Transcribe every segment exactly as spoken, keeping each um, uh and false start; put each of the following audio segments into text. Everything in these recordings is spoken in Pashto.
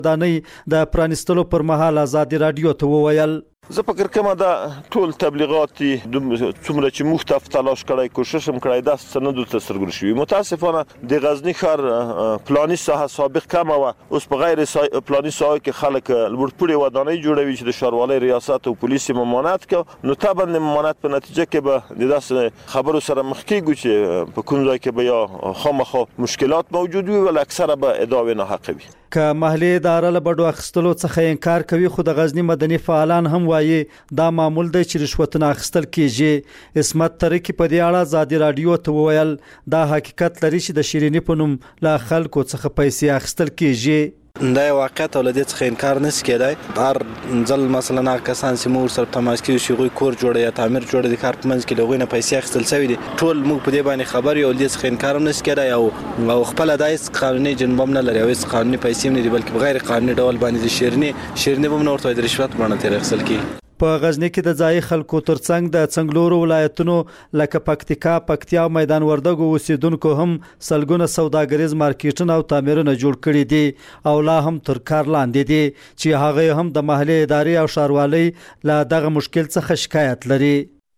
دانۍ د پرانستلو پر مهال ازادي رادیو ته وویل زه فکر کوم دا ټول تبلیغات څومره چې مختف تلاش کړای کوشش هم کړای دا سند ته سرګر شوی. متاسفانه د غزنی ښار پلاني ساحه سابق کم و اوس په غیر پلاني ساحه کې خلک لوړپوړي ودانۍ جوړوي چې د ښاروالۍ ریاست او پولیس ممانعت کوي. نو طبعا د ممانعت په نتیجه کې به د داسې خبرو سره مخ کیږي چې په کوم ځای کې به یا خامخا مشکلات موجود وي ول اکثره به ادعا نه حق وي. که محلي اداره له بډو اخیستلو څخه انکار کوي خو د غزنی مدني فعالان هم وایي دا معمول دی چې رشوتونه اخیستل کیږي. عصمت ترکی په دې اړه ازادي رادیو ته وویل دا حقیقت لري چې د شیرینی په نوم له خلکو څخه پیسې اخیستل کیږي. دا واقعیت او لدې څخه انکار نشي کېدای. هر ځل مثلا هغه کسان چې موږ سره تماس کوي چې غوي کور جوړي یا تعمیر جوړي د کار په منځ کې لغوی نه پیسې اخیستل شوی دي ټول موږ په دې باندې خبر یو لدې څخه انکار نشي کېدای او او خپل دایس قانوني جنبم نه لري او هیڅ قانوني پیسې نه دي بلکې بغیر قانوني ډول باندې د شیرینی شیرینی بم نه ورته د رشوت باندې تیر اخیستل کیږي. په غزنی کې د ځای خلکو ترڅنګ د څنګلورو ولایتونو لکه پکتیکا، پکتیا او میدان وردګو اوسیدونکو هم سلګونه سوداګریز مارکیټونه او تعمیرونه جوړ کړي دي او لا هم تر کار لاندې دي چې هغه هم د محلي ادارې او ښاروالۍ له دغه مشکل څخه شکایت لري.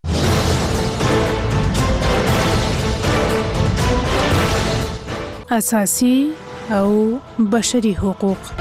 اساسي او بشري حقوق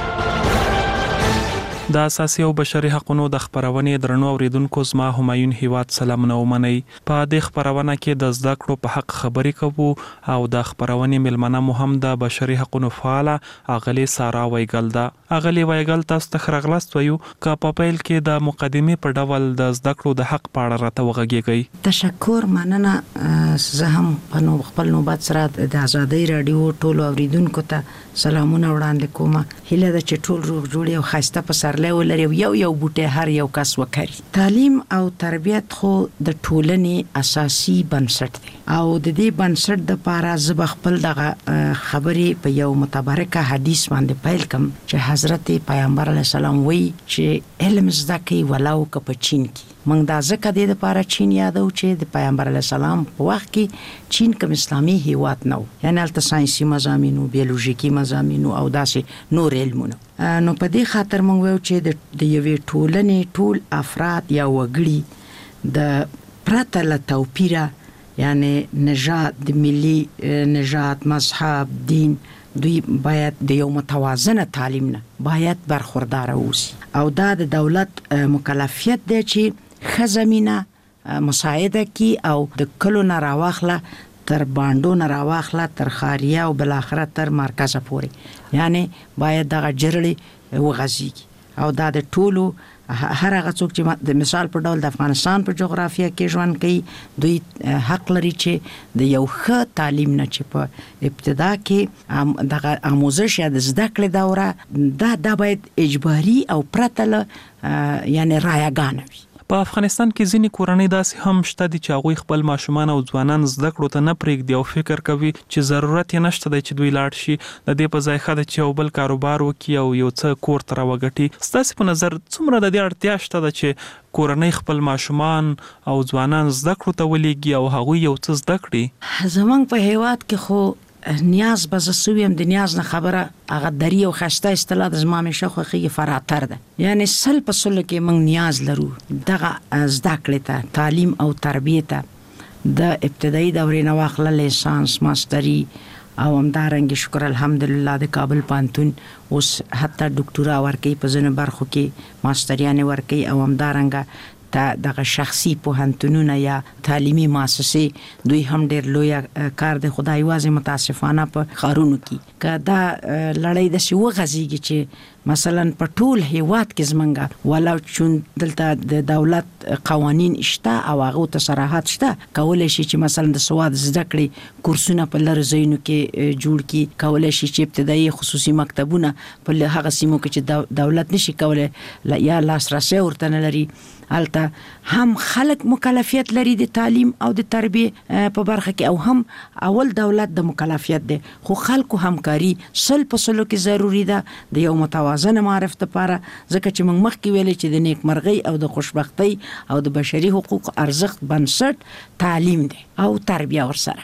د اساسي او بشري حقوقو د خبرونې درنو اوریدونکو زما همایون هیواد سلامونه ومنئ. په دې خبرونه کې د زده کړو په حق خبرې کوو او د خبرونې ملمنه مو هم د بشري حقوقو فعاله اغلی سارا وایګل ده. اغلی وایګل تاسو ته خرغلست وایو که په پیل کې د مقدمې په ډول د زده کړو د حق په اړه راته وغږیږئ. تشکر مننه. زه هم په خپل نوبت سره د ازادي رادیو ټول اوریدونکو ته سلامونه وړاندې کوم. هیله ده چې ټول روغ جوړ او خاسته په سر ولري یو یو بوټه هر یو کس وکړي. تعلیم او تربیت خو د ټولنې اساسي بنسټ دی او د دې بنسټ د لپاره زب خپل دغه خبرې په یو متبرکه حدیث باندې پیل کوم چې حضرت پیغمبر علیه السلام وایي چې علم زده کړئ ولو که په چین کې. موږ دا ځکه د لپاره چین یادو چې د پیغمبر علیه السلام په وخت کې چین کوم اسلامي هیواد نه و، یعنی البته ساينسي مضامین او بیولوژیکي مضامین او داسې نور علمونه. نو په دې خاطر موږ وایو چې د یوې ټولنې ټول افراد یا وګړي د پرته له توپیره یعنی نژاد، د ملي نژاد، مذهب، دین، دوی باید د یو متوازنه تعلیم نه باید برخوردار اوسي او دا د دولت مکلفیت دی چې خزمینه مساعده کی او د کلو نه راواخله تر باندو نه راواخله تر خاریه او بل اخره تر مرکز پورې، یعنی باید دغه جرړي وغځي او دا د ټولو هر هغه څوک چې د مثال په ډول د افغانستان په جغرافیه کې ژوند کوي دوی حق لري چې د یو ښه تعلیم نه چې په ابتدا کې دغه آموزش یا د زده کړې دوره دا دا باید اجباري او پرته له یعنی رایګانه وي. په افغانستان کې ځینې کورنۍ داسې هم شته دي چې هغوی خپل ماشومان او ځوانان زده کړو ته نه پرېږدي او فکر کوي چې ضرورت یې نشته دی چې دوی لاړ شي، د دې په ځای ښه ده چې یو بل کاروبار وکړي او یو څه کور ته راوګټي. ستاسې په نظر څومره د دې اړتیا شته ده چې کورنۍ خپل ماشومان او ځوانان زده کړو ته ولېږي او هغوی یو څه زده کړي؟ زمونږ په هیواد کې خو نیاز به زه سویم د نیاز نه خبره هغه دری او خسته اصطلاح د زما مشه خوخي فراتر ده، یعنی سل په سل کې موږ نیاز لرو دغه زده کړې ته، تعلیم او تربیت ته، د ابتدایي دورې نه واخله لیسانس، ماستری او همدارنګه شکر الحمدلله د کابل پانتون اوس حتی ډاکټورا ورکي په ځینو برخو کې ماستریانه ورکي او همدارنګه تا دغه شخصي پوهنتونونه یا تعلیمي مؤسسې دوی هم ډېر لوی کار دی. خدای واځي متاسفانه په خارونو کې که دا لړۍ د سی وغځيږي چې مثلا په ټول هیواد کې زمونږه ولو چون دلته د دولت قوانین شته او هغه ته صراحت شته کولای شي چې مثلا د سواد زده کړې کورسونه په لر زینو کې جوړ کی، کولای شي چې ابتدایي خصوصي مکتبونه په هغه سیمو کې چې دولت نشي کولای یا لاسرسي ورته نه لري البته هم خلک مکلفیت لري د تعلیم او د تربیه په برخه کې او هم اول دولت د مکلفیت دی خو خلکو همکاري سل په سلو کې ضروری ده د یو متوازن معرف لپاره، ځکه چې موږ مخکې ویلې چې د نیکمرغۍ او د خوشبختۍ او د بشري حقوق ارزښت بنسټ تعلیم دی او تربیه ورسره.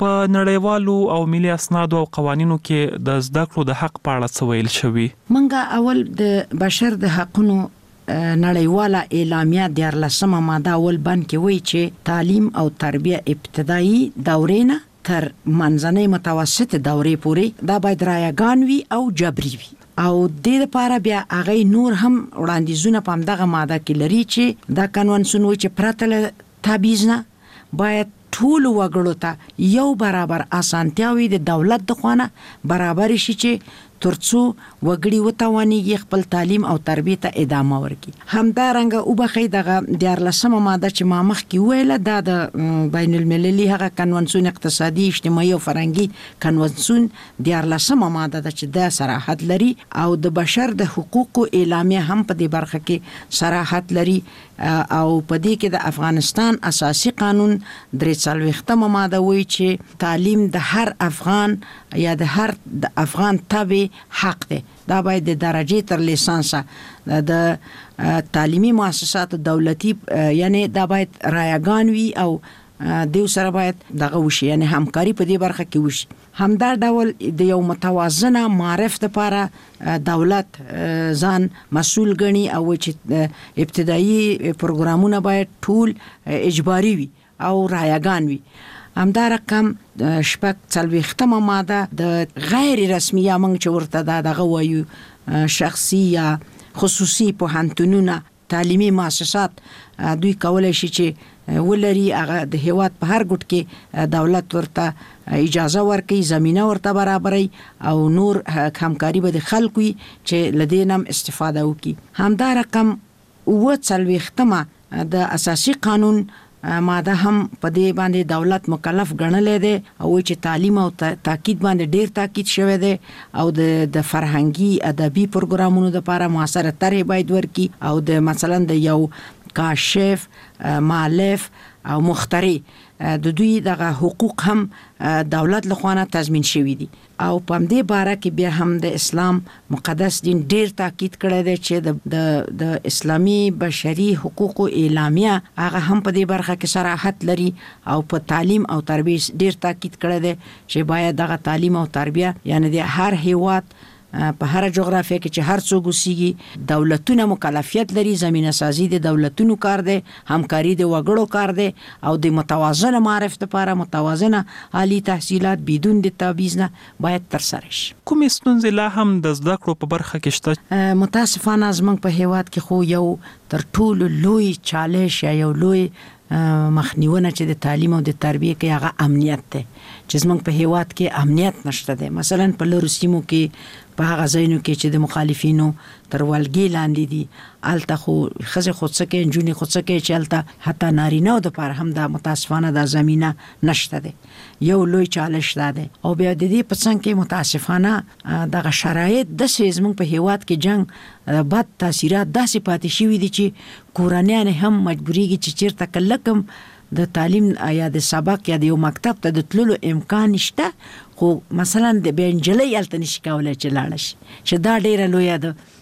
په نړیوالو او ملي اسنادو او قوانینو کې د زده کړو د حق په اړه څه ویل شوي؟ منګه اول د بشر د حقونو نړیواله اعلامیه د ارلسمه ماده اول بند کې وایي چې تعلیم او تربیه ابتدایي دورې نه تر منځنۍ متوسط دورې پورې دا باید رایگان وي او جبري وي او د دې لپاره بیا هغه نور هم وړاندیزونه په دغه ماده کې لري چې دا کنونسون وایي چې پرته تابعیض نه باید ټول وګړو ته یو برابر اسانتیاوي د دولت د خوانه برابر شي چې ترڅو وګړي وتوانيږي خپل تعلیم او تربیه ته ادامه ورکړي. همدارنګه او بخې دغه د ارلسمه ماده چې ما مخ کې ویله دا د بین المللي هغه کنونسون اقتصادي اجتماعي او فرهنګي کنونسون د ارلسمه ماده د چې د صراحت لري او د بشر د حقوقو اعلامیه هم په دې برخه کې صراحت لري او په دې کې د افغانستان اساسي قانون درې څلوېښتمه ماده وایي چې تعلیم د هر افغان یا د هر د افغان تابع حق دی. دا باید د درجه تر لیسانسه د تعلیمي مؤسسات دولتي یعنی دا باید رایگان وي او دیو سره باید دغه وشي یعنی همکاري په دې برخه کې وشي. همدا ډول د یو متوازنه معرف لپاره دولت ځان مسؤل ګڼي او چې ابتدایي پروګرامونه باید ټول اجباري وي او رایگان وي. همدا رقم شپږ څلوېښتمه ماده د غیر رسمي یا موږ چې ورته دا دغه وایو شخصي یا خصوصي پوهنتونونه تعلیمي مؤسسات دوی کولای شي چې ولري هغه د هیواد په هر ګوټ کې دولت ورته اجازه ورکړي زمينه ورته برابري او نور همکاري به د خلکو چې لدینم استفاده وکړي. همدا رقم و څلوېښتمه د اساسي قانون ماده هم په دې باندې دولت مکلف ګڼلې ده او چې تعلیم او تاکید باندې ډیر تاکید شوی دی او د د فرهنګي ادبي پروګرامونو لپاره موثره طرح باید ورکي او د مثلا د یو کاشف مؤلف او مخترع د دوی دغه حقوق هم دولت لخوا تضمین شوی دي او په دې باره کې بیا هم د اسلام مقدس دین ډیر تاکید کړی دی چې د د اسلامي بشري حقوقو اعلامیه هغه هم په دې برخه کې صراحت لري او په تعلیم او تربیه ډیر تاکید کړی دی چې باید دغه تعلیم او تربیه یعنی د هر هیواد په هر جغرافیه کې چې هر څوک وسیږي دولتونه مکلفیت لري زمينه سازي د دولتونو کار دی همکاري د وګړو کار دی او د متوازنه معرفت لپاره متوازنه عالی تحصیلات بدون د تبعیض نه باید تر سره شي. کوم ستونزې لا هم د زده کړو په برخه کې شته؟ متاسفانه زمونږ په هیواد کې خو یو تر ټولو لوی چالش یا یو لوی مخنیونه چې د تعلیم او د تربیه کې هغه امنیت دی چې زمونږ په هیواد کې امنیت نشته دی. مثلا په لورو سیمو کې په هغه ځایونو کې چې د مخالفینو تر ولګي لاندې دي الته خو خزه خودسکه انجونی خودسکه چې الته حتی نارینه د پر هم د متاسفانه د زمينه نشته دي. یو لوی چالش ده او بیا د دې په څنګه کې متاسفانه دغه شرایط د سیزمن په هیواد کې جنگ بد تاثیرات داسې پاتې شوي دي چې کورانیان هم مجبوریږي چې چیرته کلکم د تعلیم یا د سبق یا د یو مکتب ته د تللو امکان نشته خو مثلا د بنجلې الته نشي کولای چې لاړ شي چې دا ډیره لوی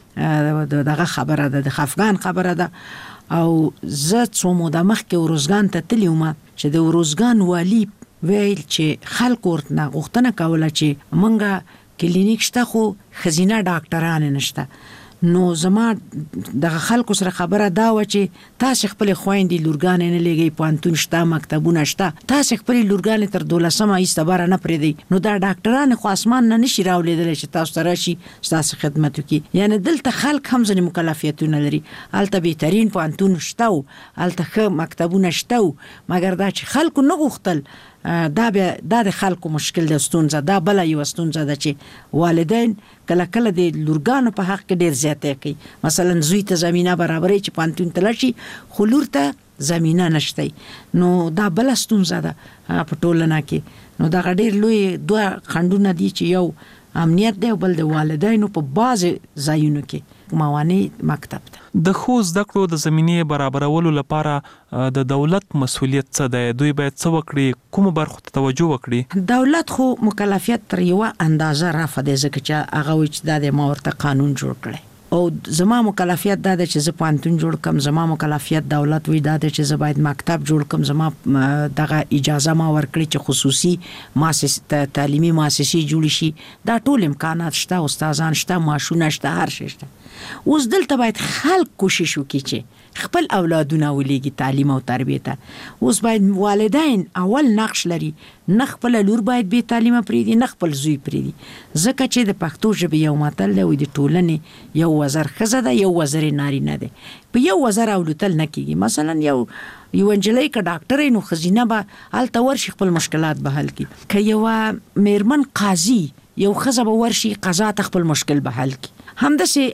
ده دغه خبره ده د افغان خبره ده او زه څو موده مخکې ورزګان ته تلم چې د ورزګان والی ویل چې خلک ورته غوښتنه کوله چې منګه کلینیک شته خو خزینه ډاکټران نشته نو زما د خلکو سره خبره دا و چې تاسو خپل خويندې لورګان نه لګي پانتون شته مکتبونه شته تاسو خپل لورګان تر دولسمه ایستبار نه پرې دی نو دا ډاکټران خو اسمان نه نشي راولېدل چې تاسو سره شي تاسو خدمت وکي یعنی دلته خلک هم ځنې مکلفیتونه لري الته بهترین پانتون شته الته مکتبونه شته مګر دا چې خلکو نه غوښتل دا به د خلکو مشکل د ستونزه دا بل یو ستونزه ده چې والدین کله کله د لورګانو په حق کې ډیر زیاته کوي مثلا زوی ته زمينه برابرې چې پانتون تلشي خو لور ته زمينه نشته نو دا بل ستونزه ده په ټولنه کې نو دا ډیر لوی دوه خندونه دي چې یو امنیت دی بل د والدینو په باز ځایونو کې موانع مکتب ده. د خو زده کړو د زمینې برابرولو لپاره د دولت مسؤلیت څه دی؟ دوی باید څه وکړي؟ کوم برخو ته توجه وکړي؟ دولت خو مکلفیت تر یو اندازه رافع دی ځکه چې هغه چې د مورته قانون جوړ کړي او زما مکلفیت دا ده چې زه پوهنتون جوړ کم، زما مکلفیت دولت وی دا ده چې زه باید مکتب جوړ کم، زما دغه اجازه ما ورکړي چې خصوصي مؤسسه تعلیمي مؤسسې جوړ شي. دا ټول امکانات شته، استادان شته، ماشونه شته، هر شي شته. اوس دلته باید خلک کوشش وکړي چې خپل اولادونه ولېږي تعلیم او تربیه ته. اوس باید والدین اول نقش لري، نه خپل لور باید به تعلیمه پریدي، نه خپل زوی پریدي، ځکه چې د پښتو ژبې یو متل دی، د ټولنې یو وزر ښځه ده، یو وزر نارینه دی. په یو وزر اولوتل نه کیږي. مثلا یو یو انجلۍ که ډاکټر نو خزینه به هلته ورشي خپل مشکلات به حل کړي. که یو میرمن قاضي یو ښځه به ورشي قضا ته خپل مشکل به حل کړي. همداسې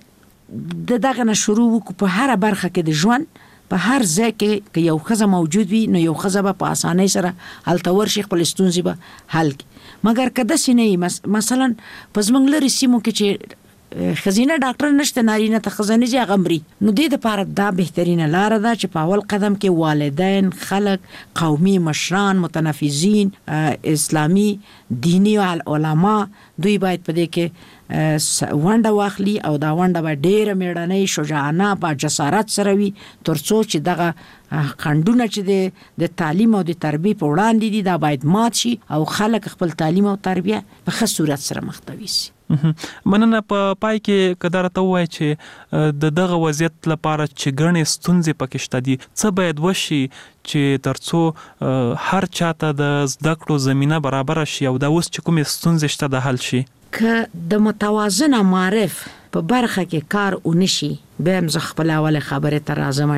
د دغه نه شروع وکړو په هر برخه کې د ژوند، په هر ځای کې که یو ښځه موجود وي نو یو ښځه به په اسانۍ سره هلته ورشي خپل ستونزې به حل کړي. مګر که داسې نه وي، مثلا په زموږ لرې سیمو کې چې ښځینه ډاکټر نشته، نارینه ته ښځه نه ځي، هغه مري. نو دې دپاره دا بهترینه لاره ده چې په اول قدم کې والدین، خلک، قومي مشران، متنفذین، اسلامي دینی علما، دوی باید په دې کې ونډه واخلي او دا ونډه به ډیره میړنۍ، شجاعانه، با جسارت سره وي، ترڅو چې دغه خنډونه چې د تعلیم او د تربیې په وړاندې دي دا باید مات شي او خلک خپل تعلیم او تربیه په ښه صورت سره مخته شي. مننه. په پای کې کدار ته وای چې د دغه وضعیت لپاره چې ګڼې ستونزې پکې شته دي، څه باید وشي چې ترڅو هر چاته د زده کړو زمينه برابر شي او دا اوس چې کومې ستونزې شته د حل شي؟ که د متوازنه معرف په برخه کې کار ونشي، به هم زه خپل اول خبره ته راځم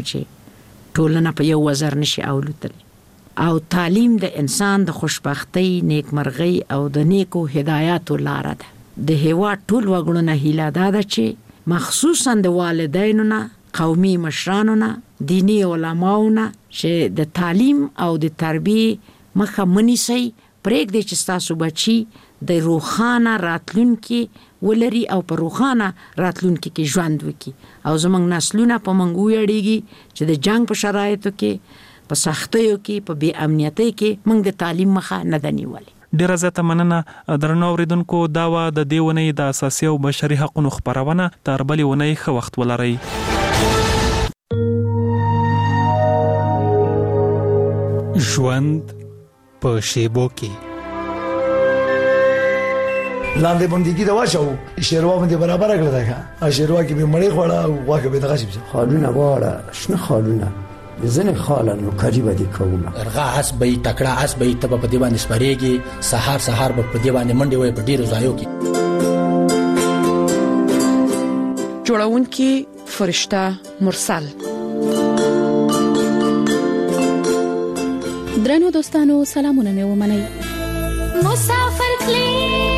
چې ټولنه په یو وزر نشي اولوتلی، او تعلیم د انسان د خوشبختۍ، نیکمرغۍ او د نیکو هدایاتو لاره ده. د هیواد ټول وګړو نه هیله دا ده چې مخصوصا د والدینو نه، قومي مشرانو نه، دینی علماو نه چې د تعلیم او د تربیې مخه منیسي، پرېږدئ چې ستاسو بچي د روښانه راتلونکي ولري او په روښانه راتلونکي کې ژوند وکړي. او زموږ نسلونه په موږ ویاړېږي چې د جنگ په شرایطو کې، په سختیو کې، په بې امنیتۍ کې موږ د تعلیم مخه نه ده نیولې. ډیره زیاته مننه. درنو اوریدونکو، دا و د دې ونې د اساسي او بشري حقوقو خبرونه. تر بلې ونې ښه وخت ولرئ. ژوند په شیبو کې لاندې باندې دا واچو شیروا باندې برابر کړل دا ښه شیروا کې به مړې خوړه او واګه به دغه شي خالونه واړه شنه خالونه زنه خالانو قریبه دي کومه ارغا اس به تکړه اس به تب په دی باندې سپریږي، سحر سحر په دی باندې منډي وي په ډیرو ځایو کې. جوړونکي فرشته مرسل. درنو دوستانو، سلامونه مې ومنئ. مسافر کلی